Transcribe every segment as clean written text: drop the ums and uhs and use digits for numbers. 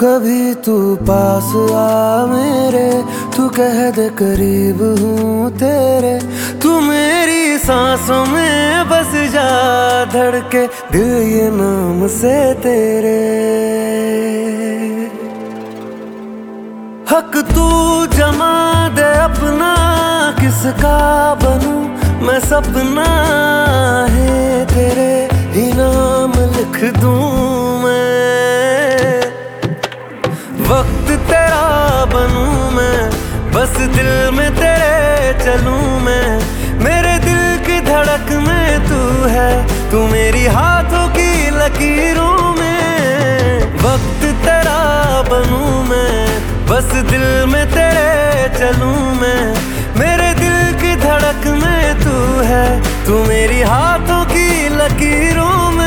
कभी तू पास आ मेरे, तू कह दे करीब हूँ तेरे। तू मेरी सांसों में बस जा, धड़के दिल ये नाम से तेरे। हक तू जमा दे अपना, किसका बनूं मैं सपना है तेरे ही नाम लिख दूं मैं। वक्त तेरा बनूं मैं, बस दिल में तेरे चलूं मैं। मेरे दिल की धड़क में तू है, तू मेरी हाथों की लकीरों में। वक्त तेरा बनूं मैं, बस दिल में तेरे चलूं मैं। मेरे दिल की धड़क में तू है, तू मेरी हाथों की लकीरों में।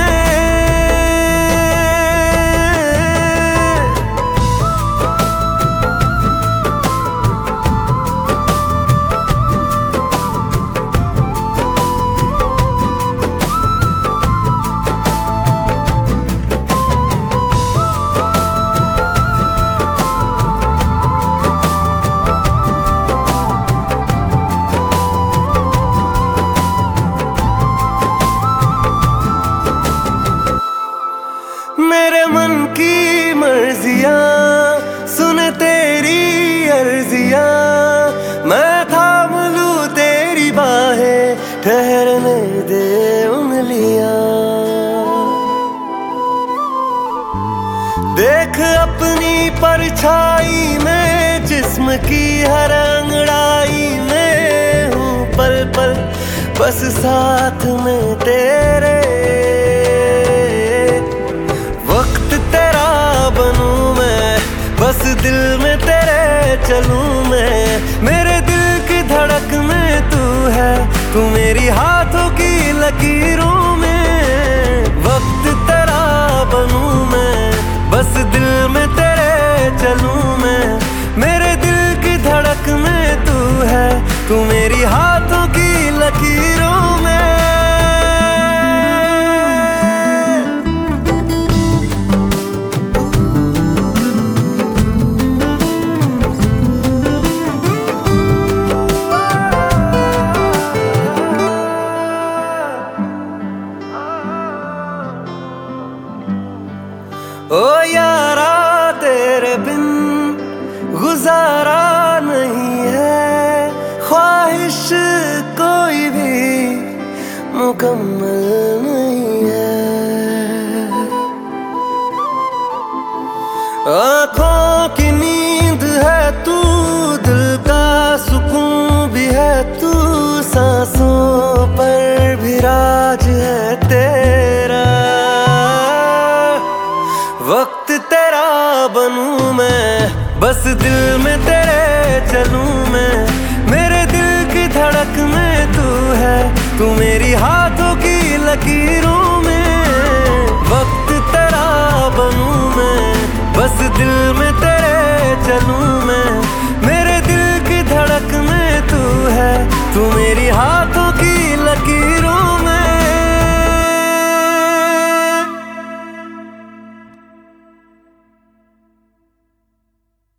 मेरे मन की मर्जियां सुन तेरी अर्जियां, मैं थाम लूं तेरी बाहें, ठहरने दे उंगलियां। देख अपनी परछाई में, जिस्म की हर अंगड़ाई में हूँ पल पल बस साथ में तेरे। बनूं मैं, बस दिल में तेरे चलूं मैं। मेरे दिल की धड़क में तू है, तू मेरी हाथों की लकीरों में। वक्त तेरा बनूं मैं, बस दिल में तेरे चलूं मैं। मेरे दिल की धड़क में तू है, तू मेरी हाथों की लकीरों में। ओ यारा तेरे बिन गुजारा नहीं है, ख्वाहिश कोई भी मुकम्मल नहीं है। आँखों की नींद है तू, दिल का सुकून भी है तू। सांसों पर भी राज है तेरा। वक्त तेरा बनूं मैं, बस दिल में तेरे चलूं मैं। मेरे दिल की धड़क में तू है, तू मेरी हाथों की लकीरों में।